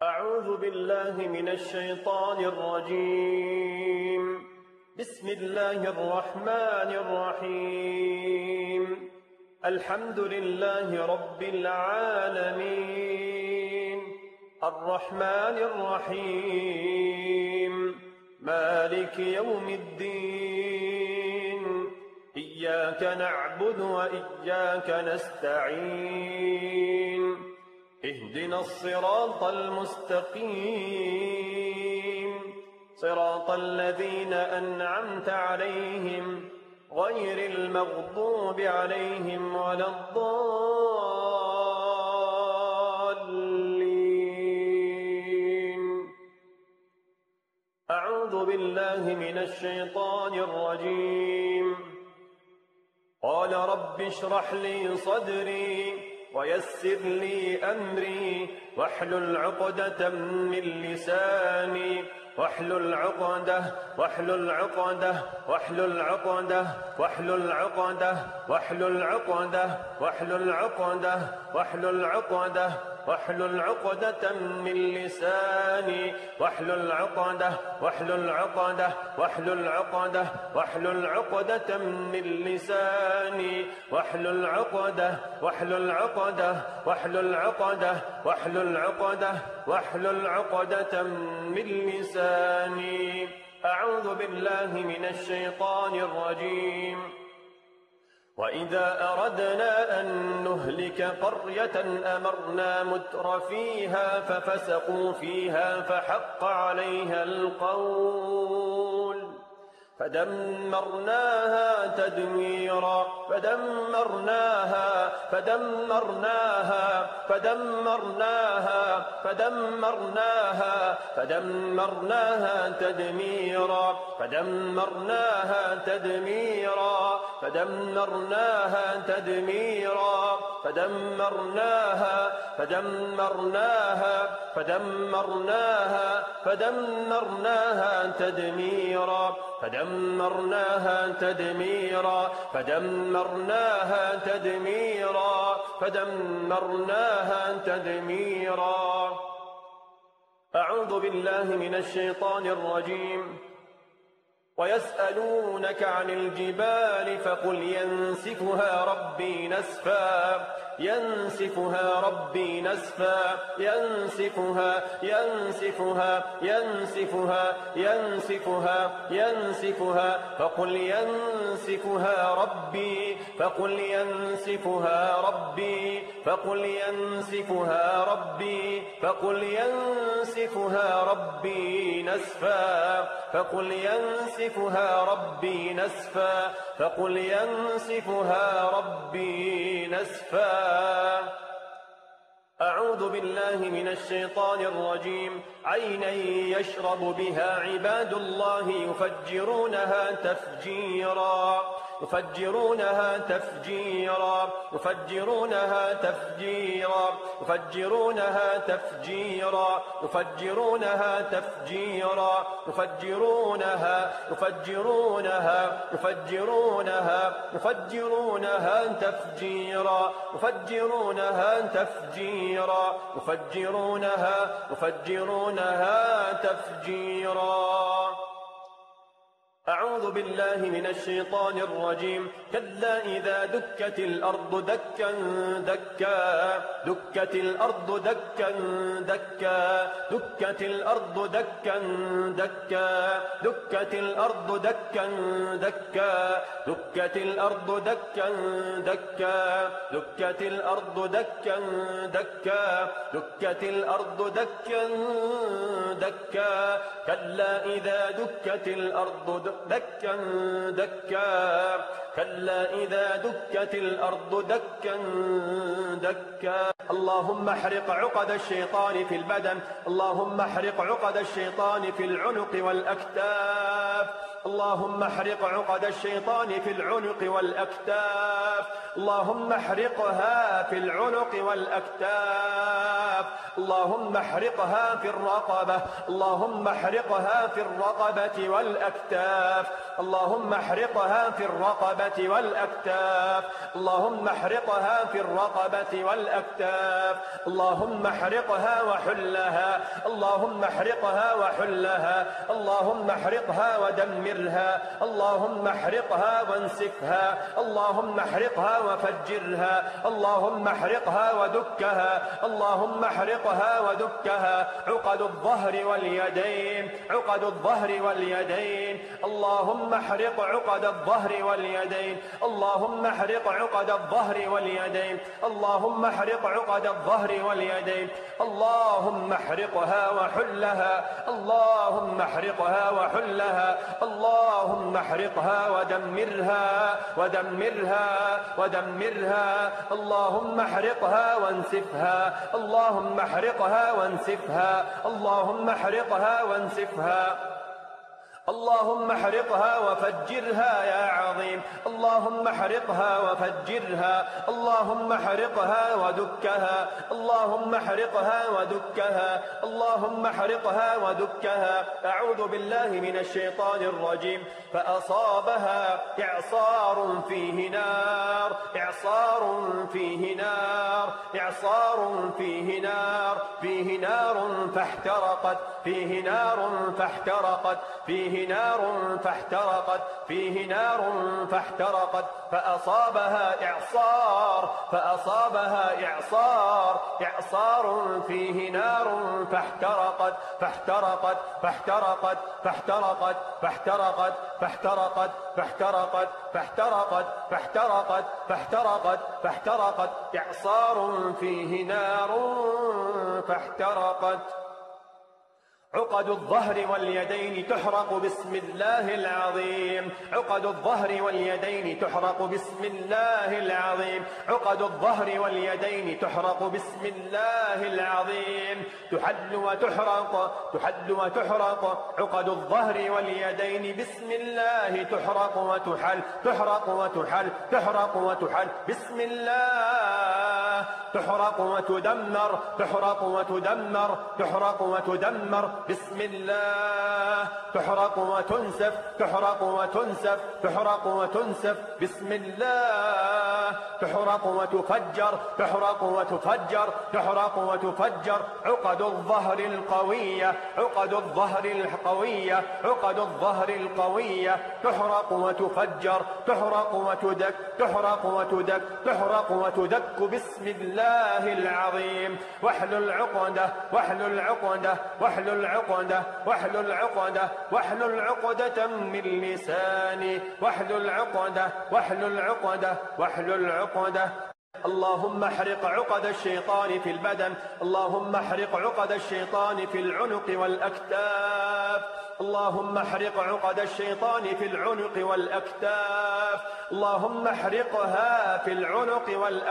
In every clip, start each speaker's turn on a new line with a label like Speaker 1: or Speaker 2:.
Speaker 1: أعوذ بالله من الشيطان الرجيم. بسم الله الرحمن الرحيم. الحمد لله رب العالمين، الرحمن الرحيم، مالك يوم الدين، إياك نعبد وإياك نستعين، اهدنا الصراط المستقيم، صراط الذين أنعمت عليهم غير المغضوب عليهم ولا الضالين. أعوذ بالله من الشيطان الرجيم. قال رب اشرح لي صدري ويسر لي أمري واحلل عقدة من لساني واحلل عقدة واحلل عقدة واحلل عقدة واحلل عقدة واحلل عقدة واحلل عقدة واحلل عقدة واحلل عقدة من لساني واحلل عقدة واحلل عقدة واحلل عقدة واحلل عقدة من لساني واحلل عقدة واحلل عقدة واحلل عقدة واحلل عقدة واحلل عقدة من لساني. أعوذ بالله من الشيطان الرجيم. وإذا أردنا أن نهلك قرية أمرنا مترفيها ففسقوا فيها فحق عليها القول فدمرناها تدميرا فدمرناها فدمرناها فدمرناها فدمرناها فدمرناها تدميرا فدمرناها تدميرا فدمرناها تدميرا فدمرناها فدمرناها فدمرناها فدمرناها تدميرا فدمرناها تدميرا فدمرناها تدميرا فدمرناها تدميرا. أعوذ بالله من الشيطان الرجيم. ويسألونك عن الجبال فقل ينسفها ربي نسفا ينسفها ربي نسفا ينسفها ينسفها ينسفها ينسفها ينسفها فقل ينسفها ربي فقل ينسفها ربي فقل ينسفها ربي فقل ينسفها ربي نسفا فقل ينسفها ربي نسفا فقل ينسفها ربي نسفا. أعوذ بالله من الشيطان الرجيم. عينا يشرب بها عباد الله يفجرونها تفجيرا يفجرونها تفجيرا يفجرونها تفجيرا يفجرونها تفجيرا يفجرونها تفجيرا يفجرونها يفجرونها يفجرونها يفجرونها تفجيرا يفجرونها تفجيرا يفجرونها يفجرونها تفجيرا. أعوذ بالله من الشيطان الرجيم. كلا إذا دكت الأرض دكا دكا دكت الأرض دكا دكا دكت الأرض دكا دكا دكت الأرض دكا دكا دكت الأرض دكا دكا دكت الأرض دكا دكا دكت الأرض دكا دكا. كلا إذا دكت الأرض دكا دكا كلا إذا دكت الأرض دكا دكا. اللهم احرق عقد الشيطان في البدن، اللهم احرق عقد الشيطان في العنق والأكتاف، اللهم احرق عقد الشيطان في العنق والأكتاف، اللهم احرقها في العنق والأكتاف، اللهم احرقها في الرقبة، اللهم احرقها في الرقبة والأكتاف، اللهم احرقها في الرقبة والأكتاف، اللهم احرقها في الرقبة والأكتاف، اللهم احرقها وحلها، اللهم احرقها وحلها، اللهم احرقها ودمرها، اللهم احرقها وانسفها، اللهم احرقها وفجرها، اللهم احرقها ودكها، اللهم احرقها ودكها، عقد الظهر واليدين، عقد الظهر واليدين، اللهم احرق عقد الظهر واليدين، اللهم احرق عقد الظهر واليدين، اللهم احرق عقد الظهر واليدين، اللهم احرقها وحلها، اللهم احرقها وحلها، اللهم احرقها ودمرها ودمرها ودمرها، اللهم احرقها وانسفها، اللهم احرقها وانسفها، اللهم احرقها وانسفها، اللهم احرقها وفجرها يا عظيم، اللهم احرقها وفجرها، اللهم احرقها ودكها، اللهم احرقها ودكها، اللهم احرقها ودكها. أعوذ بالله من الشيطان الرجيم. فأصابها إعصار فيه نار، إعصار فيه نار، إعصار فيه نار، فيه نار فاحترقت، فيه نار فاحترقت، فيه نار فاحترقت، فيه نار فاحترقت. فأصابها إعصار، فأصابها إعصار، إعصار فيه نار فاحترقت، فاحترقت، فاحترقت، فاحترقت، فاحترقت، فاحترقت، فاحترقت، فاحترقت، فاحترقت، فاحترقت، فاحترقت. إعصار فيه نار فاحترقت. عقد الظهر واليدين تحرق بسم الله العظيم، عقد الظهر واليدين تحرق بسم الله العظيم، عقد الظهر واليدين تحرق بسم الله العظيم. تحل وتحرق، تحل وتحرق، عقد الظهر واليدين بسم الله تحرق وتحل، تحرق وتحل، تحرق وتحل بسم الله. تحرق وتدمر، تحرق وتدمر، تحرق وتدمر بسم الله. تحرق وتنسف، تحرق وتنسف، تحرق وتنسف بسم الله. تحرق وتفجر، تحرق وتفجر، تحرق وتفجر. عقد الظهر القوية، عقد الظهر القوية، عقد الظهر القوية تحرق وتفجر، تحرق وتدك، تحرق وتدك، تحرق وتدك بسم الله العظيم. واحلل عقدة، واحلل عقدة، واحلل عقدة، واحلل عقدة، واحلل عقدة من لساني، واحلل عقدة، واحلل عقدة، واحلل عقدة. اللهم احرق عقد الشيطان في البدن، اللهم احرق عقد الشيطان في العنق والأكتاف، اللهم احرق عقد الشيطان في العنق والأكتاف، اللهم احرقها في العنق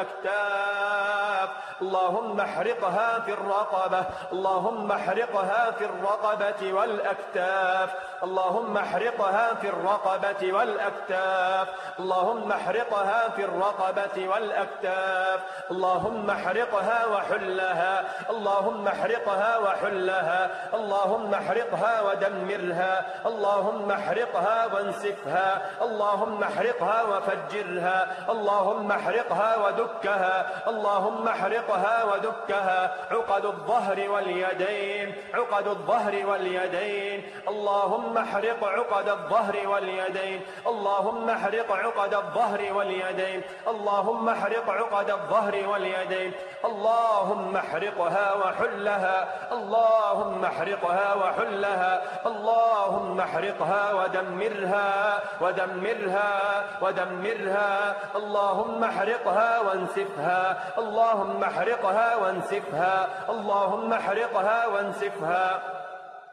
Speaker 1: والأكتاف، اللهم احرقها في الرقبة، اللهم احرقها في الرقبة والأكتاف، اللهم احرقها في الرقبة والأكتاف، اللهم احرقها في الرقبة والأكتاف، اللهم احرقها وحلها، اللهم احرقها وحلها، اللهم احرقها ودمرها، اللهم احرقها وانسفها، اللهم احرقها وفجرها، اللهم احرقها ودكها، اللهم احرقها ودكها. عقد الظهر واليدين، عقد الظهر واليدين، اللهم احرق عقد الظهر واليدين، اللهم احرق عقد الظهر واليدين، اللهم احرق عقد الظهر واليدين، اللهم احرقها وحلها، اللهم احرقها وحلها، اللهم احرقها ودمرها ودمرها ودمرها، اللهم احرقها وانسفها، اللهم احرقها وانسفها، اللهم احرقها وانسفها.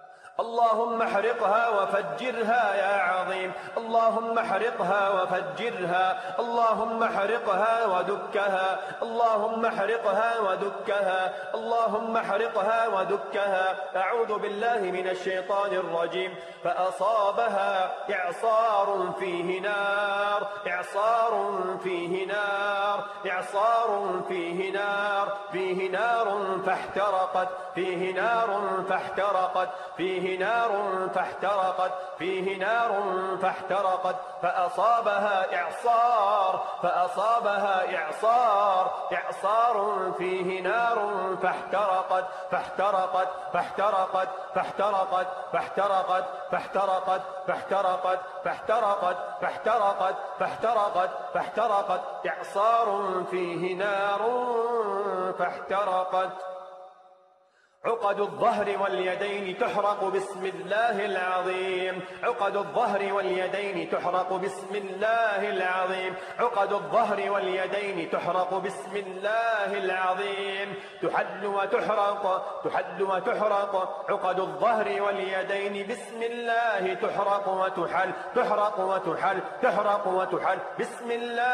Speaker 1: اللهم احرقها وفجرها يا عظيم. اللهم احرقها وفجرها. اللهم احرقها ودكها. اللهم احرقها ودكها. اللهم احرقها ودكها. أعوذ بالله من الشيطان الرجيم. فأصابها إعصار فيه نار. إعصار فيه نار. إعصار فيه نار. فيه نار فاحترقت. فيه نار فاحترقت. فيه نار فاحترقت. فيه نار فاحترقت. فأصابها إعصار. فأصابها إعصار. إعصار فيه نار فاحترقت. فاحترقت. فاحترقت. فاحترقت. فاحترقت. فاحترقت. فاحترقت. فاحترقت. فاحترقت. فاحترقت. فاحترقت. إعصار فيه نار فاحترقت. عقد الظهر واليدين تحرق بسم الله العظيم. عقد الظهر واليدين تحرق بسم الله العظيم. عقد الظهر واليدين تحرق بسم الله العظيم. تحل وتحرق. تحل وتحرق. عقد الظهر واليدين بسم الله تحرق وتحل. تحرق وتحل. تحرق وتحل بسم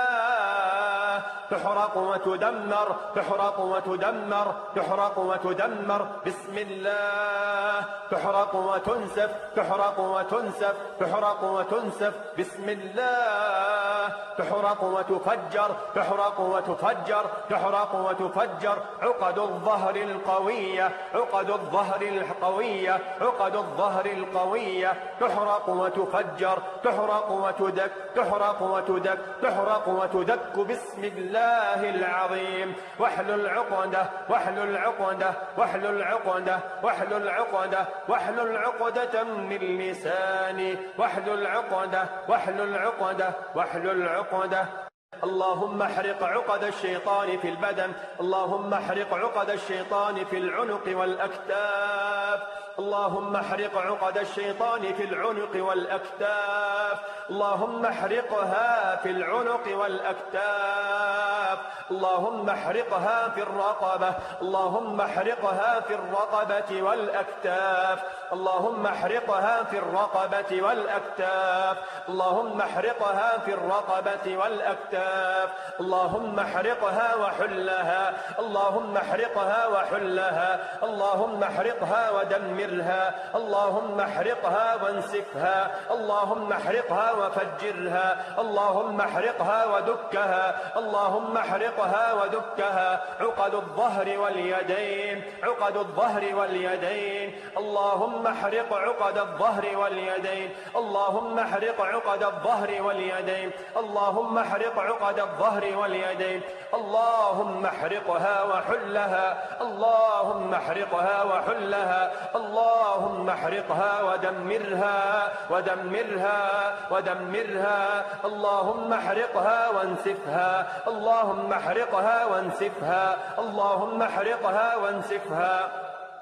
Speaker 1: الله. تحرق وتدمر. تحرق وتدمر. تحرق وتدمر بسم الله. تحرق وتنسف. تحرق وتنسف. تحرق وتنسف بسم الله. تحرق وتفجر. تحرق وتفجر. تحرق وتفجر. عقد الظهر القوية. عقد الظهر القوية. عقد الظهر القوية تحرق وتفجر. تحرق وتدك. تحرق وتدك. تحرق وتدك بسم الله العظيم. واحلل عقدة. واحلل عقدة. واحلل عقدة. واحلل عقدة. واحلل عقدة من لساني. واحلل عقدة. واحلل عقدة. واحلل عقدة. اللهم احرق عقد الشيطان في البدن. اللهم احرق عقد الشيطان في العنق والأكتاف. اللهم احرق عقد الشيطان في العنق والأكتاف. اللهم احرقها في العنق والأكتاف. اللهم احرقها في الرقبة. اللهم احرقها في الرقبة والأكتاف. اللهم احرقها في الرقبة والأكتاف. اللهم احرقها في الرقبة والأكتاف. اللهم احرقها وحلها. اللهم احرقها وحلها. اللهم احرقها ودمرها. اللهم احرقها وانسفها. اللهم احرقها وفجرها. اللهم احرقها ودكها. اللهم احرقها ودكها. عقد الظهر واليدين. عقد الظهر واليدين. اللهم احرق عقد الظهر واليدين. اللهم احرق عقد الظهر واليدين. اللهم احرق عقد الظهر واليدين. اللهم احرقها وحلها. اللهم احرقها وحلها. اللهم احرقها ودمرها. ودمرها. ودمرها. اللهم احرقها وانسفها. اللهم احرقها وانسفها. اللهم احرقها وانسفها.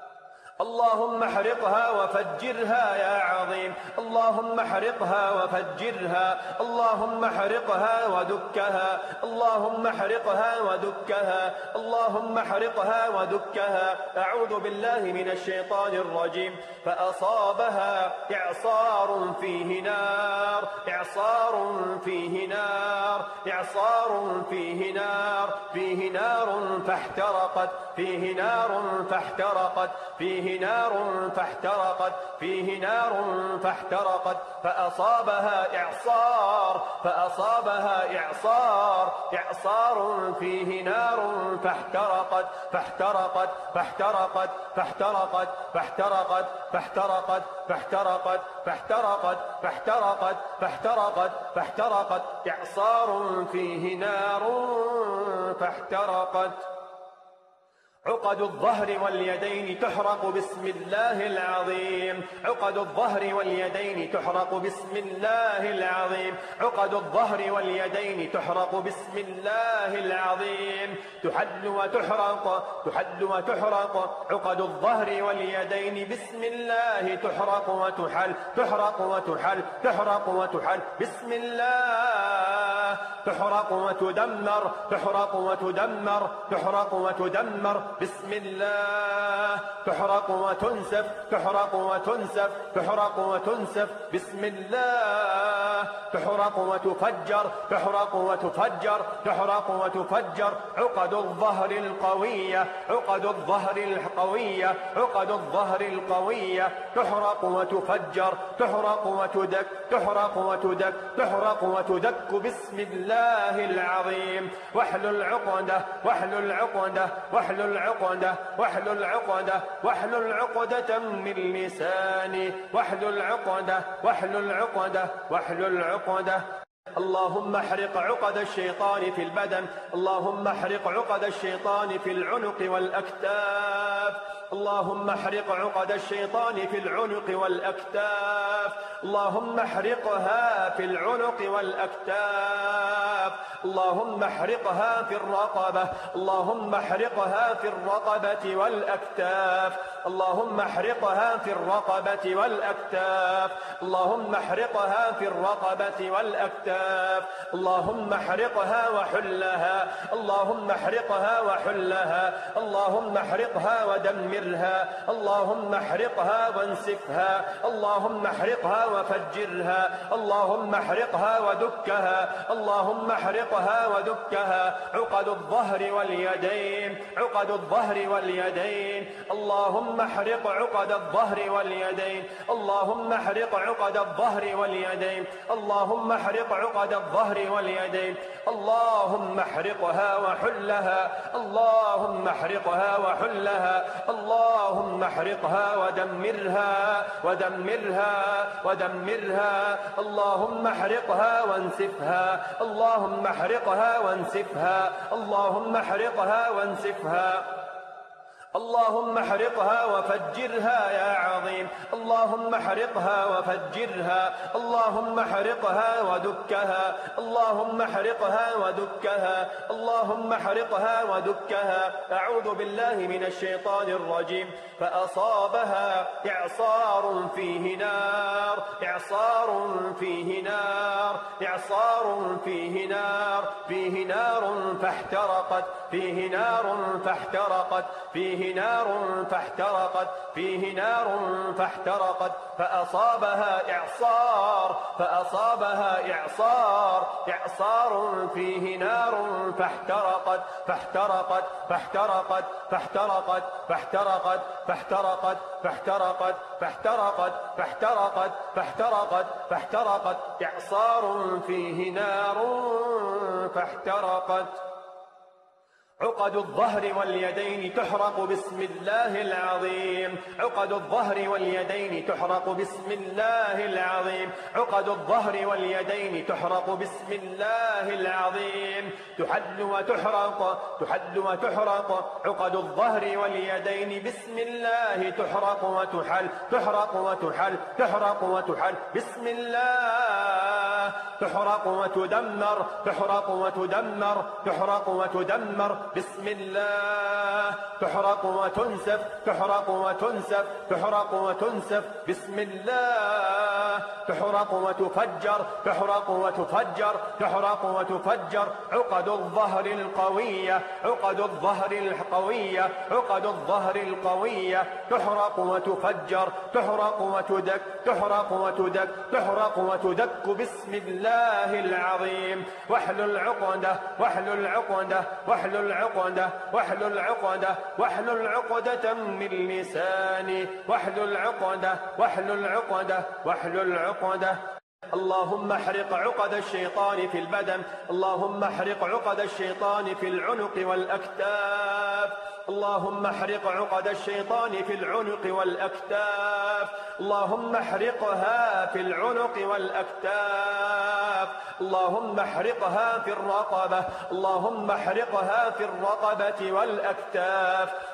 Speaker 1: اللهم احرقها وفجرها يا عظيم. اللهم احرقها وفجرها. اللهم احرقها ودكها. اللهم احرقها ودكها. اللهم احرقها ودكها. أعوذ بالله من الشيطان الرجيم. فأصابها إعصار فيه نار. إعصار فيه نار. إعصار فيه نار. فيه نار فاحترقت. فيه نار فاحترقت. فيه نار فاحترقت. فيه نار فاحترقت. فأصابها إعصار. فأصابها إعصار. إعصار فيه نار فاحترقت. فاحترقت. فاحترقت. فاحترقت. فاحترقت. فاحترقت. فاحترقت. فاحترقت. فاحترقت. فاحترقت. فاحترقت. إعصار فيه نار فاحترقت. عقد الظهر واليدين تحرق بسم الله العظيم. عقد الظهر واليدين تحرق بسم الله العظيم. عقد الظهر واليدين تحرق بسم الله العظيم. تحل وتحرق. تحل وتحرق. عقد الظهر واليدين بسم الله تحرق وتحل. تحرق وتحل. تحرق وتحل بسم الله. تحرق وتدمر، تحرق وتدمر، تحرق وتدمر، بسم الله. تحرق وتنسف، تحرق وتنسف، تحرق وتنسف، بسم الله. تحرق وتفجر، تحرق وتفجر، تحرق وتفجر، عقد الظهر القوية، عقد الظهر القوية، عقد الظهر القوية، تحرق وتفجر، تحرق وتدك، تحرق وتدك، تحرق وتدك، بسم الله العظيم. واحلل عقدة، واحلل عقدة، واحلل عقدة، واحلل عقدة، واحلل عقدة من لساني، واحلل عقدة، واحلل عقدة، واحلل عقدة. اللهم احرق عقد الشيطان في البدن، اللهم احرق عقد الشيطان في العنق والأكتاف، اللهم احرق عقد الشيطان في العنق والأكتاف، اللهم احرقها في العنق والأكتاف، اللهم احرقها في الرقبة، اللهم احرقها في الرقبة والأكتاف، اللهم احرقها في الرقبة والأكتاف، اللهم احرقها في الرقبة والأكتاف، اللهم احرقها وحلها، اللهم احرقها وحلها، اللهم احرقها ودمرها، اللهم احرقها وانسفها، اللهم احرقها وفجرها، اللهم احرقها ودكها، اللهم احرقها ودكها. عقد الظهر واليدين، عقد الظهر واليدين، اللهم احرق عقد الظهر واليدين، اللهم احرق عقد الظهر واليدين، اللهم احرق عقد الظهر واليدين، اللهم احرقها وحلها، اللهم احرقها وحلها، اللهم احرقها ودمرها، ودمرها، ودمرها، اللهم احرقها وانسفها، اللهم احرقها وانسفها، اللهم احرقها وانسفها، اللهم احرقها وفجرها يا عظيم، اللهم احرقها وفجرها، اللهم احرقها ودكها، اللهم احرقها ودكها، اللهم احرقها ودكها. أعوذ بالله من الشيطان الرجيم. فأصابها إعصار فيه نار، إعصار فيه نار، إعصار فيه نار، فيه نار فاحترقت، فيه نار فاحترقت، فيه نار فاحترقت، فيه نار فاحترقت. فأصابها إعصار، فأصابها إعصار، إعصار فيه نار فاحترقت، فاحترقت، فاحترقت، فاحترقت، فاحترقت، فاحترقت، فاحترقت، فاحترقت، فاحترقت، فاحترقت، فاحترقت. إعصار فيه نار فاحترقت. عقد الظهر واليدين تحرق بسم الله العظيم، عقد الظهر واليدين تحرق بسم الله العظيم، عقد الظهر واليدين تحرق بسم الله العظيم. تحل وتحرق، تحل وتحرق، عقد الظهر واليدين بسم الله تحرق وتحل، تحرق وتحل، تحرق وتحل، بسم الله. تحرق وتدمر، تحرق وتدمر، تحرق وتدمر، بسم الله. تحرق وتنسف، تحرق وتنسف، تحرق وتنسف، بسم الله. تحرق وتفجر، تحرق وتفجر، تحرق وتفجر، عقد الظهر القوية، عقد الظهر القوية، عقد الظهر القوية، تحرق وتفجر، تحرق وتدك، تحرق وتدك، تحرق وتدك، بسم الله العظيم. واحلل عقدة، واحلل عقدة، واحلل عقدة، واحلل عقدة، واحلل عقدة من لساني، واحلل عقدة، واحلل عقدة، واحلل عقدة. اللهم احرق عقد الشيطان في البدن، اللهم احرق عقد الشيطان في العنق والأكتاف، اللهم احرق عقد الشيطان في العنق والأكتاف، اللهم احرقها في العنق والأكتاف، اللهم احرقها في الرقبة، اللهم احرقها في الرقبة والأكتاف،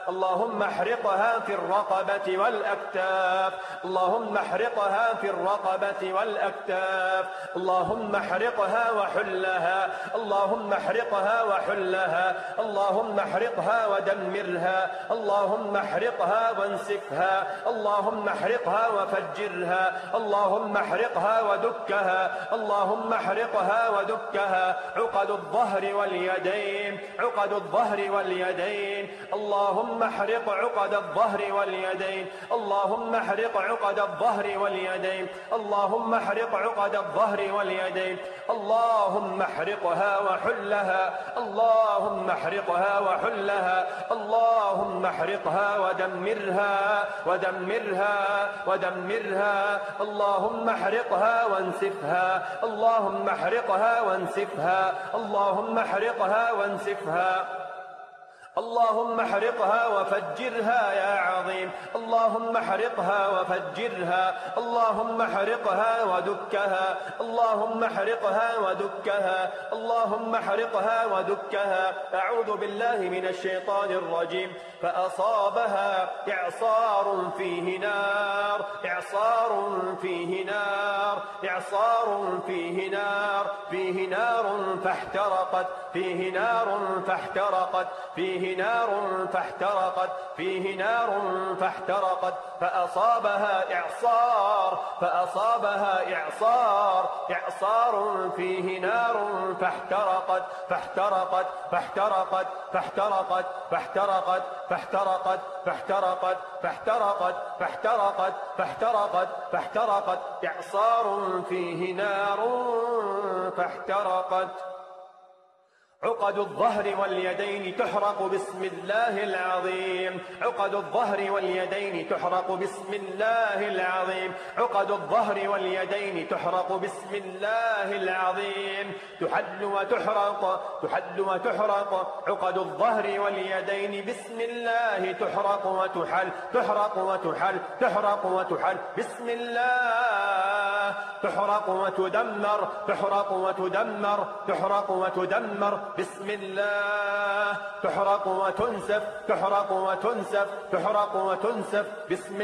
Speaker 1: اللهم احرقها في الرقبة والأكتاف، اللهم احرقها في الرقبة والأكتاف، اللهم احرقها وحلها، اللهم احرقها وحلها، اللهم احرقها ودمرها، اللهم احرقها وانسفها، اللهم احرقها وفجرها، اللهم احرقها ودكها، اللهم احرقها ودكها. عقد الظهر واليدين، عقد الظهر واليدين، اللهم احرق عقد الظهر واليدين، اللهم احرق عقد الظهر واليدين، اللهم احرق عقد الظهر واليدين، اللهم احرقها وحلها، اللهم احرقها وحلها، اللهم احرقها ودمرها ودمرها ودمرها، اللهم احرقها وانسفها، اللهم احرقها وانسفها، اللهم احرقها وانسفها، اللهم احرقها وفجرها يا عظيم، اللهم احرقها وفجرها، اللهم احرقها ودكها، اللهم احرقها ودكها، اللهم احرقها ودكها. أعوذ بالله من الشيطان الرجيم. فأصابها إعصار فيه نار، إعصار فيه نار، إعصار فيه نار، فيه نار فاحترقت، فيه نار فاحترقت، فيه نار فاحترقت، فيه نار فاحترقت. فأصابها إعصار، فأصابها إعصار، إعصار فيه نار فاحترقت، فاحترقت، فاحترقت، فاحترقت، فاحترقت، فاحترقت، فاحترقت، فاحترقت، فاحترقت، فاحترقت، فاحترقت. إعصار فيه نار فاحترقت. عقد الظهر واليدين تحرق بسم الله العظيم، عقد الظهر واليدين تحرق بسم الله العظيم، عقد الظهر واليدين تحرق بسم الله العظيم. تحل وتحرق، تحل وتحرق، عقد الظهر واليدين بسم الله تحرق وتحل، تحرق وتحل، تحرق وتحل بسم الله. تحرق وتدمر، تحرق وتدمر، تحرق وتدمر بسم الله. تحرق وتنسف، تحرق وتنسف، تحرق وتنسف بسم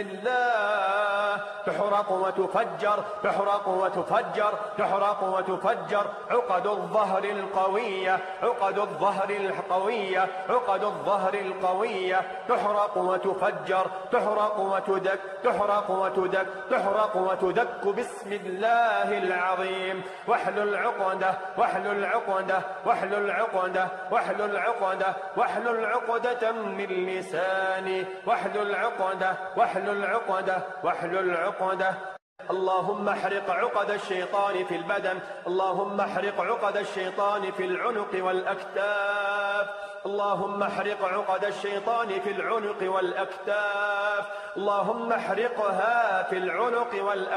Speaker 1: الله. تحرق وتفجر، تحرق وتفجر، تحرق وتفجر. عقد الظهر القوية، عقد الظهر القوية، عقد الظهر القوية تحرق وتفجر، تحرق وتدك، تحرق وتدك، تحرق وتدك بسم الله العظيم. واحلل عقدة، واحلل عقدة، واحلل عقدة، واحلل عقدة، واحلل عقدة من لساني، واحلل عقدة، واحلل عقدة، واحلل عقدة. اللهم احرق عقد الشيطان في البدن، اللهم احرق عقد الشيطان في العنق والأكتاف، اللهم احرق عقد الشيطان في العنق والأكتاف، اللهم احرقها في العنق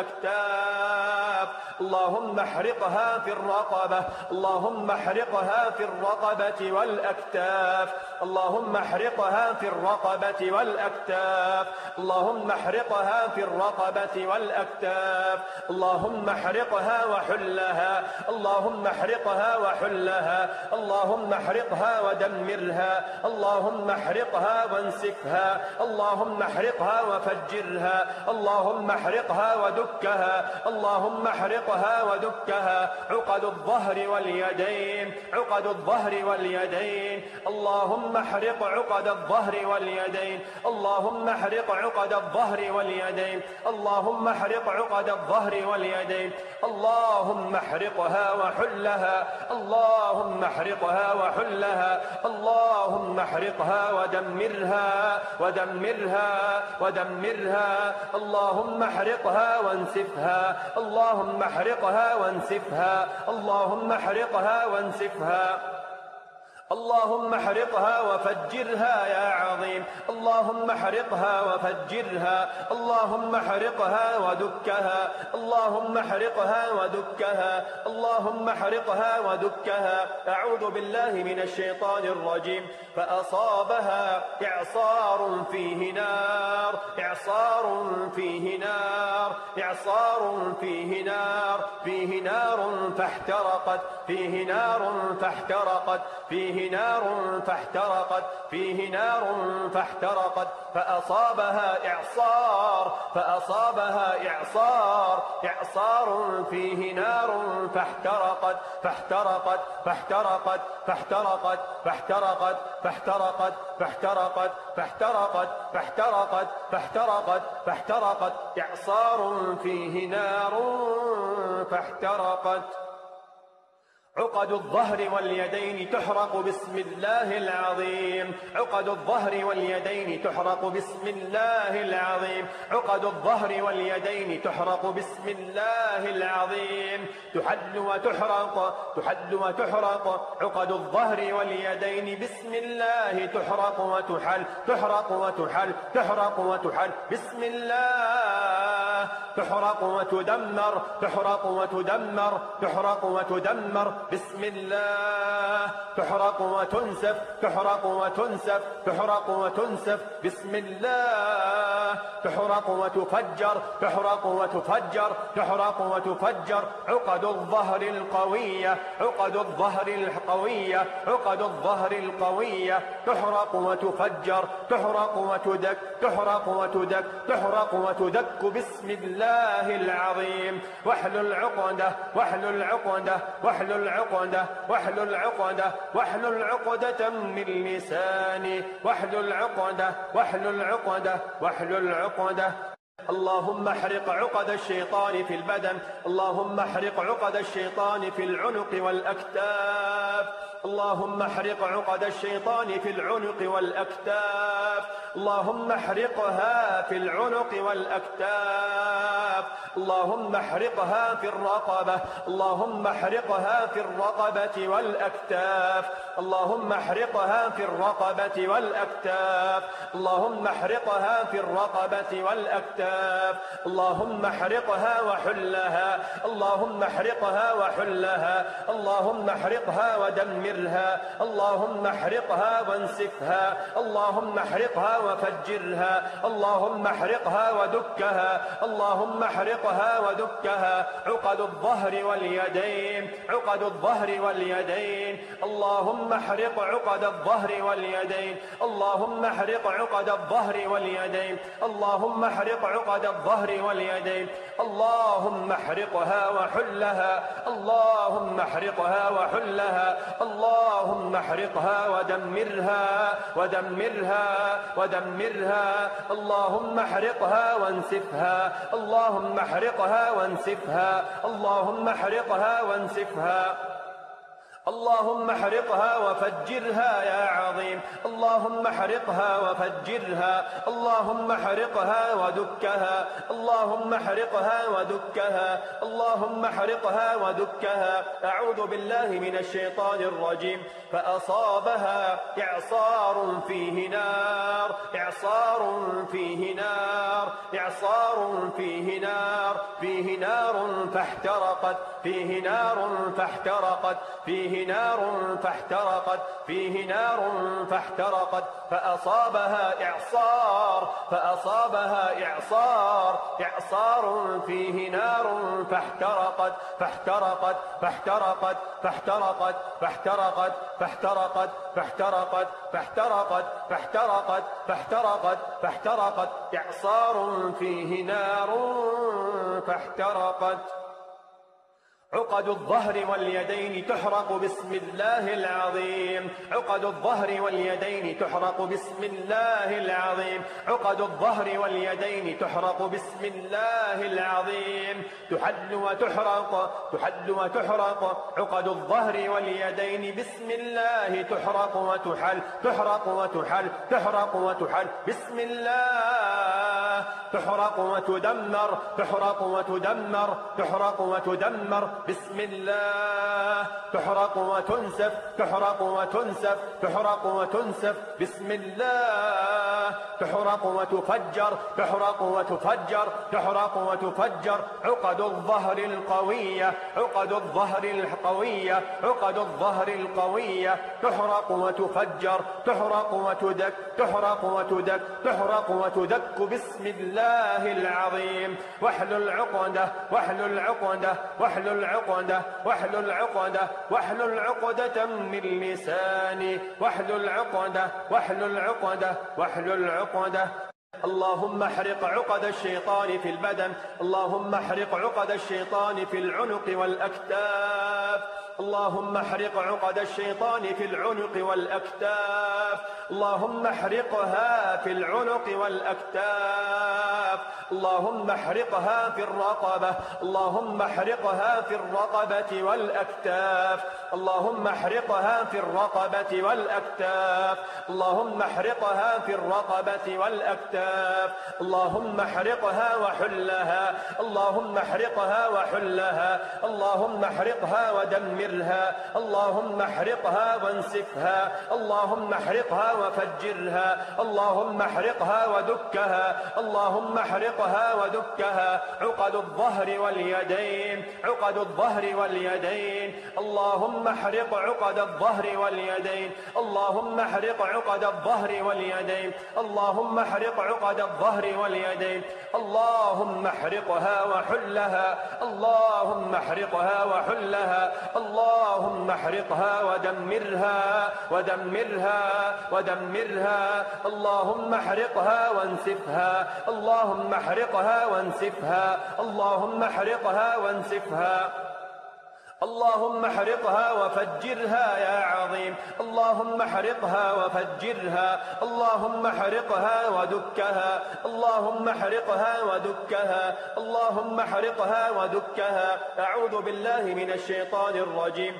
Speaker 1: والأكتاف، اللهم احرقها في الرقبة، اللهم احرقها في الرقبة والأكتاف، اللهم احرقها في الرقبة والأكتاف، اللهم احرقها في الرقبة والأكتاف، اللهم احرقها وحلها، اللهم احرقها وحلها، اللهم احرقها ودمرها، اللهم احرقها وانسفها، اللهم احرقها وفجرها، اللهم احرقها ودكها، اللهم احرقها ودكها. عقد الظهر واليدين، عقد الظهر واليدين، اللهم احرق عقد الظهر واليدين، اللهم احرق عقد الظهر واليدين، اللهم احرق عقد الظهر واليدين، اللهم احرقها وحلها، اللهم احرقها وحلها، اللهم احرقها ودمرها ودمرها ودمرها، اللهم احرقها وانسفها، اللهم احرقها وانسفها، اللهم احرقها وانسفها، اللهم احرقها وفجرها يا عظيم، اللهم احرقها وفجرها، اللهم احرقها ودكها، اللهم احرقها ودكها، اللهم احرقها ودكها. أعوذ بالله من الشيطان الرجيم. فأصابها إعصار فيه نار، إعصار فيه نار، إعصار فيه نار، فيه نار فاحترقت، فيه نار فاحترقت، فيه نار فاحترقت، فيه نار فاحترقت، فأصابها إعصار، فأصابها إعصار، إعصار فيه نار فاحترقت، فاحترقت، فاحترقت، فاحترقت، فاحترقت، فاحترقت، فاحترقت، فاحترقت، فاحترقت، فاحترقت، فاحترقت، إعصار فيه نار فاحترقت. عقد الظهر واليدين تحرق بسم الله العظيم، عقد الظهر واليدين تحرق بسم الله العظيم، عقد الظهر واليدين تحرق بسم الله العظيم، تحل وتحرق، تحل وتحرق، عقد الظهر واليدين بسم الله تحرق وتحل، تحرق وتحل، تحرق وتحل، بسم الله تحرق وتدمر، تحرق وتدمر، تحرق وتدمر، بسم الله تحرق وتنسف، تحرق وتنسف، تحرق وتنسف، بسم الله تحرق وتفجر، تحرق وتفجر، تحرق وتفجر، عقد الظهر القوية، عقد الظهر القوية، عقد الظهر القوية، تحرق وتفجر، تحرق وتدك، تحرق وتدك، تحرق وتدك، بسم الله العظيم. واحلل عقدة، واحلل عقدة، واحلل عقدة، واحلل عقدة، واحلل عقدة من لساني، واحلل عقدة، واحلل عقدة، واحلل عقدة. اللهم احرق عقد الشيطان في البدن، اللهم احرق عقد الشيطان في العنق والأكتاف، اللهم احرق عقد الشيطان في العنق والأكتاف، اللهم احرقها في العنق والأكتاف، اللهم احرقها في الرقبة، اللهم احرقها في الرقبة والأكتاف، اللهم احرقها في الرقبة والأكتاف، اللهم احرقها في الرقبة والأكتاف، اللهم احرقها وحلها، اللهم احرقها وحلها، اللهم احرقها ودمرها، اللهم احرقها وانسفها، اللهم احرقها وفجرها، اللهم احرقها ودكها، اللهم احرقها ودكها. عقد الظهر واليدين، عقد الظهر واليدين، اللهم احرق عقد الظهر واليدين، اللهم احرق عقد الظهر واليدين، اللهم احرق عقد الظهر واليدين، اللهم احرقها وحلها، اللهم احرقها وحلها، اللهم احرقها ودمرها، ودمرها، ودمرها، اللهم احرقها وانسفها، اللهم احرقها وانسفها، اللهم احرقها وانسفها، اللهم احرقها وفجرها يا عظيم، اللهم احرقها وفجرها، اللهم احرقها ودكها، اللهم احرقها ودكها، اللهم احرقها ودكها. أعوذ بالله من الشيطان الرجيم. فأصابها إعصار فيه نار، إعصار فيه نار، إعصار فيه نار، فيه نار فاحترقت، فيه نار فاحترقت، فيه نار فاحترقت، فيه نار فاحترقت، فأصابها إعصار، فأصابها إعصار، إعصار فيه نار فاحترقت، فاحترقت، فاحترقت، فاحترقت، فاحترقت، فاحترقت، فاحترقت، فاحترقت، فاحترقت، فاحترقت، فاحترقت، إعصار فيه نار فاحترقت. عقد الظهر واليدين تحرق بسم الله العظيم، عقد الظهر واليدين تحرق بسم الله العظيم، عقد الظهر واليدين تحرق بسم الله العظيم، تحل وتحرق، تحل وتحرق، عقد الظهر واليدين بسم الله تحرق وتحل، تحرق وتحل، تحرق وتحل، بسم الله تحرق وتدمر، تحرق وتدمر، تحرق وتدمر، بسم الله تحرق وتنسف، تحرق وتنسف، تحرق وتنسف، بسم الله تحرق وتفجر، تحرق وتفجر، تحرق وتفجر. عقد الظهر القوية، عقد الظهر القوية، عقد الظهر القوية تحرق وتفجر، تحرق وتدك، تحرق وتدك، تحرق وتدك بسم الله العظيم. واحلل عقدة، واحلل عقدة، واحلل عقدة، واحلل عقدة، واحلل عقدة من لساني، واحلل عقدة، واحلل عقدة، واحلل عقدة. اللهم احرق عقد الشيطان في البدن، اللهم احرق عقد الشيطان في العنق والأكتاف، اللهم احرق عقد الشيطان في العنق والأكتاف، اللهم احرقها في العنق والأكتاف، اللهم احرقها في الرقبة، اللهم احرقها في الرقبة والأكتاف، اللهم احرقها في الرقبة والأكتاف، اللهم احرقها في الرقبة والأكتاف، اللهم احرقها وحلها، اللهم احرقها وحلها، اللهم احرقها ودمرها، اللهم احرقها وانسفها، اللهم احرقها وفجرها، اللهم احرقها ودكها، اللهم احرقها ودكها. عقد الظهر واليدين، عقد الظهر واليدين، اللهم احرق عقد الظهر واليدين، اللهم احرق عقد الظهر واليدين، اللهم احرق عقد الظهر واليدين، اللهم احرقها وحلها، اللهم احرقها وحلها، اللهم احرقها ودمرها، ودمرها، ودمرها، اللهم احرقها وانسفها، اللهم احرقها وانسفها، اللهم احرقها وانسفها، اللهم احرقها وفجرها يا عظيم، اللهم احرقها وفجرها، اللهم احرقها ودكها، اللهم احرقها ودكها، اللهم احرقها ودكها. أعوذ بالله من الشيطان الرجيم.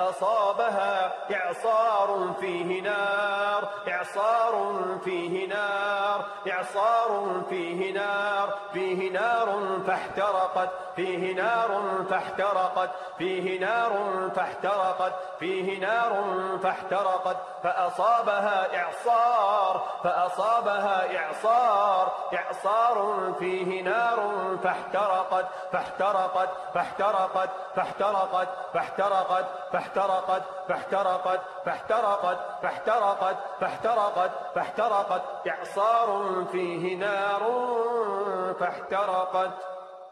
Speaker 1: فأصابها إعصار فيه نار، إعصار فيه نار، إعصار فيه نار، فيه نار فاحترقت، فيه نار فاحترقت، فيه نار فاحترقت، فيه نار فاحترقت. فأصابها إعصار، فأصابها إعصار، إعصار فيه نار فاحترقت، فاحترقت، فاحترقت، فاحترقت، فاحترقت، فاحترقت، فاحترقت، فاحترقت، فاحترقت، فاحترقت، فاحترقت. إعصار فيه نار فاحترقت.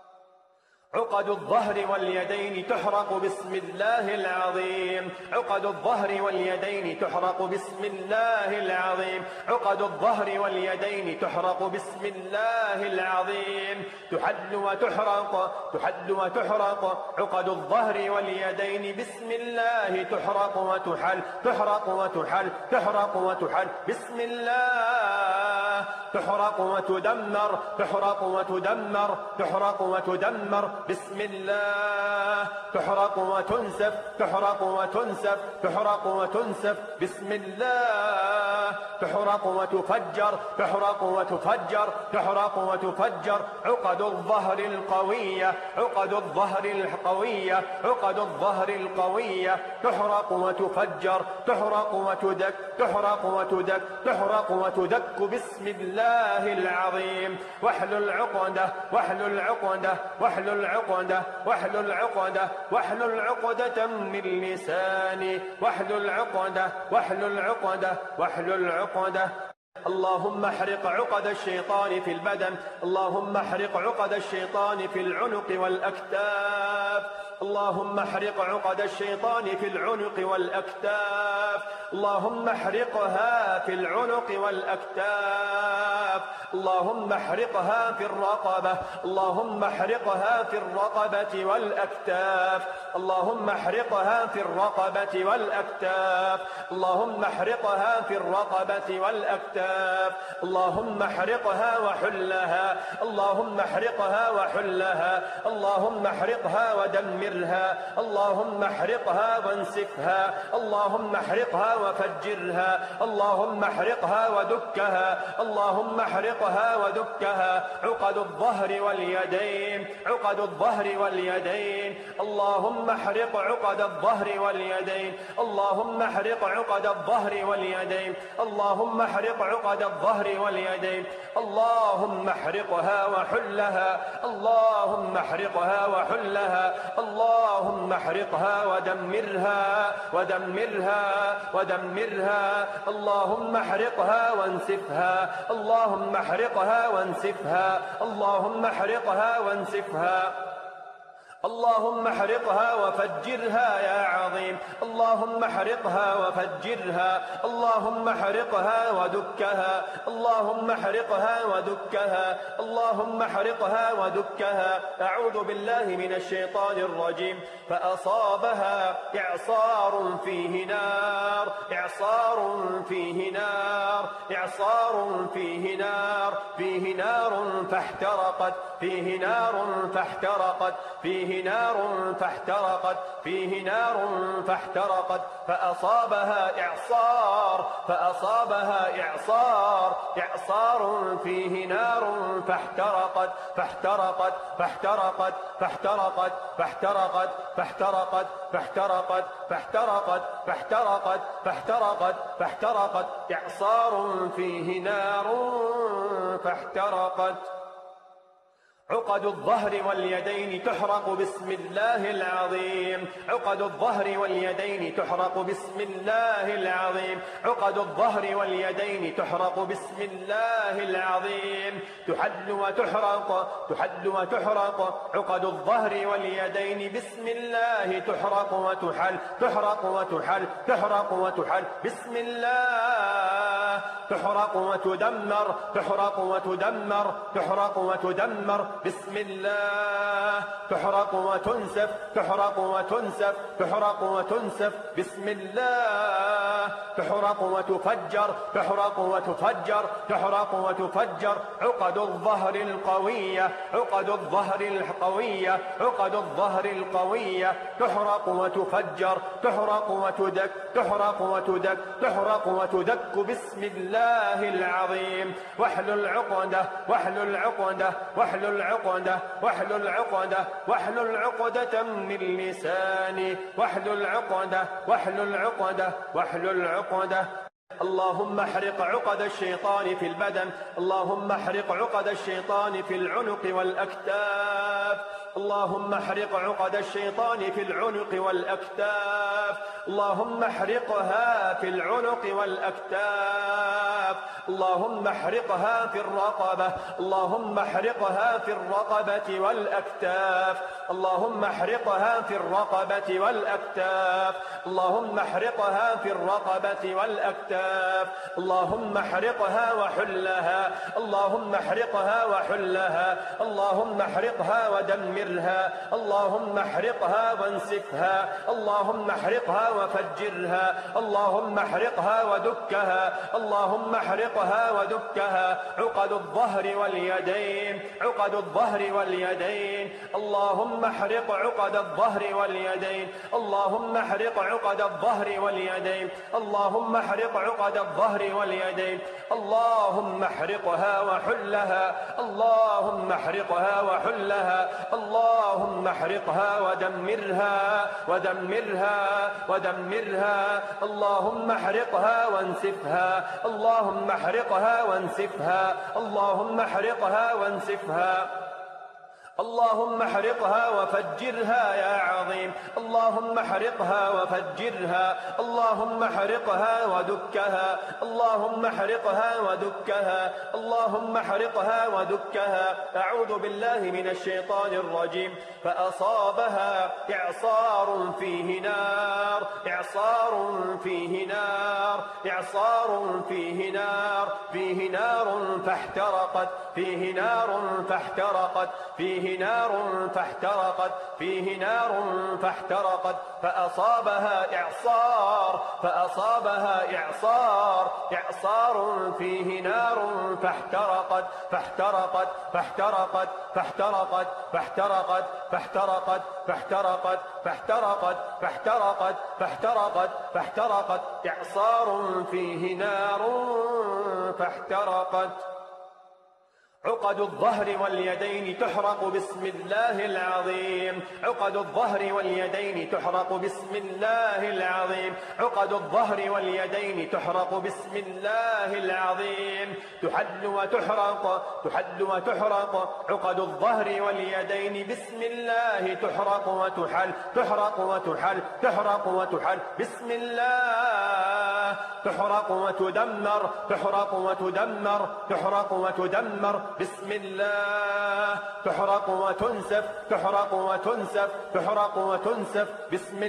Speaker 1: عقد الظهر واليدين تحرق بسم الله العظيم، عقد الظهر واليدين تحرق بسم الله العظيم، عقد الظهر واليدين تحرق بسم الله العظيم. تحل وتحرق، تحل وتحرق. عقد الظهر واليدين بسم الله تحرق وتحل، تحرق وتحل، تحرق وتحل بسم الله. تحرق وتدمر، تحرق وتدمر، تحرق وتدمر بسم الله. تحرق وتنسف، تحرق وتنسف، تحرق وتنسف بسم الله. تحرق وتفجر، تحرق وتفجر، تحرق وتفجر. عقد الظهر القوية، عقد الظهر القوية، عقد الظهر القوية تحرق وتفجر، تحرق وتدك، تحرق وتدك، تحرق وتدك بسم الله العظيم. واحلل عقدة، واحلل عقدة، واحلل عقدة، واحلل عقدة، واحلل عقدة من لساني، واحلل عقدة، واحلل عقدة، واحلل عقدة. اللهم احرق عقد الشيطان في البدن، اللهم احرق عقد الشيطان في العنق والأكتاف، اللهم احرق عقد الشيطان في العنق والأكتاف، اللهم احرقها في العنق والأكتاف، اللهم احرقها في الرقبة، اللهم احرقها في الرقبة والأكتاف، اللهم احرقها في الرقبة والأكتاف، اللهم احرقها في الرقبة والأكتاف، اللهم احرقها وحلها، اللهم احرقها وحلها، اللهم احرقها ودمرها، اللهم احرقها وانسفها، اللهم احرقها وفجرها، اللهم احرقها ودكها، اللهم احرقها ودكها. عقد الظهر واليدين، عقد الظهر واليدين، اللهم اللهم احرق عقد الظهر واليدين، اللهم احرق عقد الظهر واليدين، اللهم احرق عقد الظهر واليدين، اللهم احرقها وحلها، اللهم احرقها وحلها، اللهم احرقها ودمرها ودمرها ودمرها، اللهم احرقها وانسفها، اللهم احرقها وانسفها، اللهم احرقها وانسفها، اللهم احرقها وفجرها يا عظيم، اللهم احرقها وفجرها، اللهم احرقها ودكها، اللهم احرقها ودكها، اللهم احرقها ودكها. أعوذ بالله من الشيطان الرجيم. فأصابها إعصار فيه نار، إعصار فيه نار، إعصار فيه نار، فيه نار فاحترقت، فيه نار فاحترقت، فيه نار فاحترقت، فيه نار فاحترقت. فأصابها إعصار، فأصابها إعصار، إعصار فيه نار فاحترقت، فاحترقت، فاحترقت، فاحترقت، فاحترقت، فاحترقت، فاحترقت، فاحترقت، فاحترقت، فاحترقت، فاحترقت. إعصار فيه نار فاحترقت. عقد الظهر واليدين تحرق بسم الله العظيم، عقد الظهر واليدين تحرق بسم الله العظيم، عقد الظهر واليدين تحرق بسم الله العظيم. تحل وتحرق، تحل وتحرق، عقد الظهر واليدين بسم الله تحرق وتحل، تحرق وتحل، تحرق وتحل بسم الله. تحرق وتدمر، تحرق وتدمر، تحرق وتدمر بسم الله. تحرق وتنسف، تحرق وتنسف، تحرق وتنسف بسم الله. تحرق وتفجر، تحرق وتفجر، تحرق وتفجر. عقد الظهر القوية، عقد الظهر القوية، عقد الظهر القوية تحرق وتفجر، تحرق وتدك، تحرق وتدك، تحرق وتدك بسم الله العظيم. واحلل عقدة، واحلل عقدة، واحلل عقدة، واحلل عقدة، واحلل عقدة من لساني، واحلل عقدة، واحلل عقدة، واحلل عقدة. اللهم احرق عقد الشيطان في البدن، اللهم احرق عقد الشيطان في العنق والأكتاف، اللهم احرق عقد الشيطان في العنق والأكتاف، اللهم احرقها في العنق والأكتاف، اللهم احرقها في الرقبة، اللهم احرقها في الرقبة والأكتاف، اللهم احرقها في الرقبة والأكتاف، اللهم احرقها في الرقبة والأكتاف، اللهم احرقها وحلها، اللهم احرقها وحلها، اللهم احرقها ودمرها، اللهم احرقها وانسفها، اللهم احرقها وفجرها، اللهم احرقها ودكها، اللهم احرقها ودكها. عقد الظهر واليدين، عقد الظهر واليدين، اللهم احرق عقد الظهر واليدين، اللهم احرق عقد الظهر واليدين، اللهم احرق عقد الظهر واليدين، اللهم احرقها وحلها، اللهم احرقها وحلها، اللهم احرقها ودمرها ودمرها ودمرها، اللهم احرقها وانسفها، اللهم احرقها وانسفها، اللهم احرقها وانسفها، اللهم احرقها وفجرها يا عظيم، اللهم احرقها وفجرها، اللهم احرقها ودكها، اللهم احرقها ودكها، اللهم احرقها ودكها. أعوذ بالله من الشيطان الرجيم. فأصابها إعصار فيه نار، إعصار فيه نار، إعصار فيه نار، فيه نار فاحترقت، فيه نار فاحترقت، فيه نار فاحترقت، فيه نار فاحترقت. فأصابها إعصار، فأصابها إعصار، إعصار فيه نار فاحترقت، فاحترقت، فاحترقت، فاحترقت، فاحترقت، فاحترقت، فاحترقت، فاحترقت، فاحترقت، فاحترقت، فاحترقت. إعصار فيه نار فاحترقت. عقد الظهر واليدين تحرق بسم الله العظيم. عقد الظهر واليدين تحرق بسم الله العظيم. عقد الظهر واليدين تحرق بسم الله العظيم. تحل وتحرق، تحل وتحرق. عقد الظهر واليدين بسم الله تحرق وتحل، تحرق وتحل، تحرق وتحل بسم الله. تحرق وتدمر، تحرق وتدمر، تحرق وتدمر بسم الله. تحرق وتنسف، تحرق وتنسف، تحرق وتنسف بسم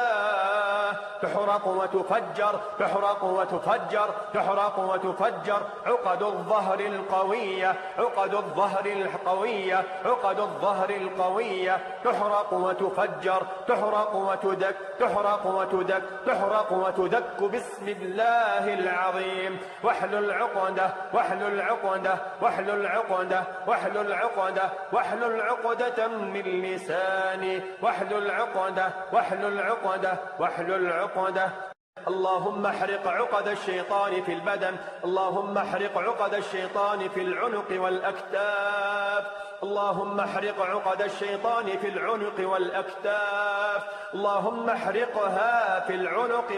Speaker 1: الله. تحرق وتفجر، تحرق وتفجر، تحرق وتفجر. عقد الظهر القوية، عقد الظهر القوية، عقد الظهر القوية تحرق وتفجر، تحرق وتدك، تحرق وتدك، تحرق وتدك بسم الله العظيم. واحلل عقدة، واحلل عقدة، واحلل عقدة، واحلل عقدة، واحلل عقدة من لساني. واحلل عقدة، واحلل عقدة، واحلل عقدة. اللهم احرق عقد الشيطان في البدن، اللهم احرق عقد الشيطان في العنق والأكتاف. اللهم احرق عقد الشيطان في العنق والأكتاف. اللهم احرقها في العنق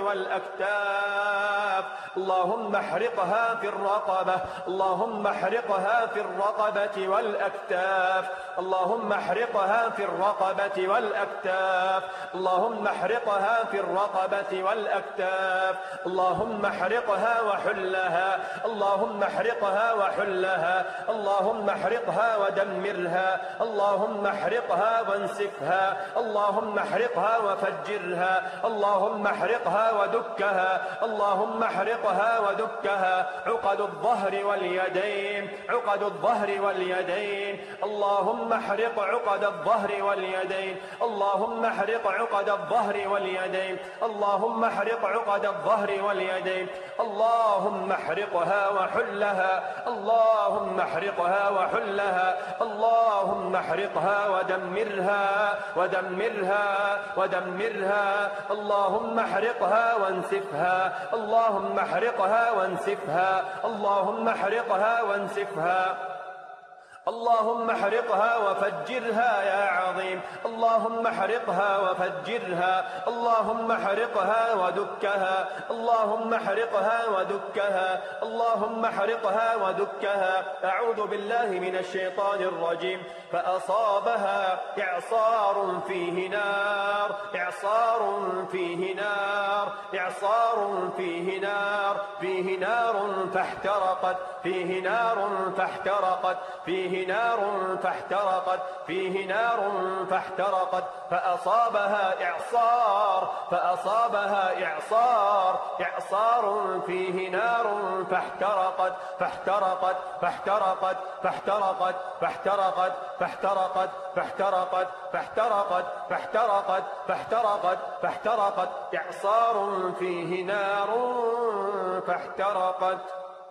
Speaker 1: والأكتاف. اللهم احرقها في الرقبة، اللهم احرقها في الرقبة والأكتاف. اللهم احرقها في الرقبة والأكتاف. اللهم احرقها في الرقبة والأكتاف. اللهم احرقها وحلها، اللهم احرقها وحلها. اللهم احرقها ودمرها. اللهم احرقها وانسفها. اللهم احرقها وفجرها. اللهم احرقها ودكها. اللهم احرقها ودكها. عقد الظهر واليدين، عقد الظهر واليدين. اللهم احرق عقد الظهر واليدين. اللهم احرق عقد الظهر واليدين. اللهم احرق عقد الظهر واليدين. اللهم احرقها وحلها. اللهم احرقها وحلها. اللهم احرقها ودمرها، ودمرها، ودمرها. اللهم احرقها وانسفها. اللهم احرقها وانسفها. اللهم احرقها وانسفها. اللهم احرقها وفجرها يا عظيم. اللهم احرقها وفجرها. اللهم احرقها ودكها. اللهم احرقها ودكها. اللهم احرقها ودكها. أعوذ بالله من الشيطان الرجيم. فأصابها إعصار فيه نار، إعصار فيه نار، إعصار فيه نار، فيه نار فاحترقت، فيه نار فاحترقت، فيه نار فاحترقت، فيه نار فاحترقت. فأصابها إعصار، فأصابها إعصار، إعصار فيه نار فاحترقت، فاحترقت، فاحترقت، فاحترقت، فاحترقت، فاحترقت، فاحترقت، فاحترقت، فاحترقت، فاحترقت، فاحترقت. إعصار فيه نار فاحترقت.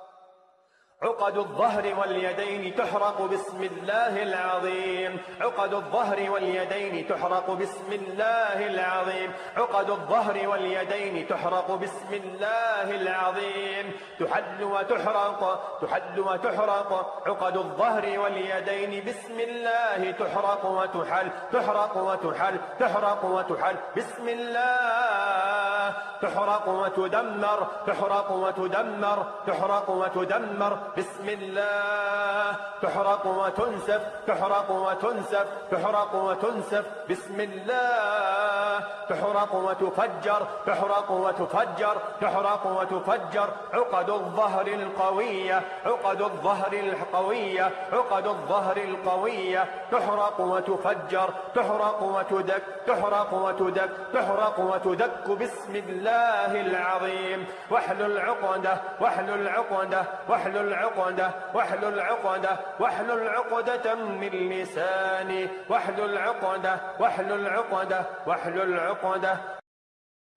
Speaker 1: عقد الظهر واليدين تحرق بسم الله العظيم. عقد الظهر واليدين تحرق بسم الله العظيم. عقد الظهر واليدين تحرق بسم الله العظيم. تحل وتحرق، تحل وتحرق. عقد الظهر واليدين بسم الله تحرق وتحل، تحرق وتحل، تحرق وتحل بسم الله. تحرق وتدمر، تحرق وتدمر، تحرق وتدمر بسم الله. تحرق وتنسف، تحرق وتنسف، تحرق وتنسف بسم الله. تحرق وتفجر، تحرق وتفجر، تحرق وتفجر. عقد الظهر القوية، عقد الظهر القوية، عقد الظهر القوية تحرق وتفجر، تحرق وتدك، تحرق وتدك، تحرق وتدك بسم الله العظيم. واحلل عقدة، واحلل عقدة، واحلل عقدة، واحلل عقدة، واحلل عقدة من لساني. واحلل عقدة، واحلل عقدة، واحلل عقدة.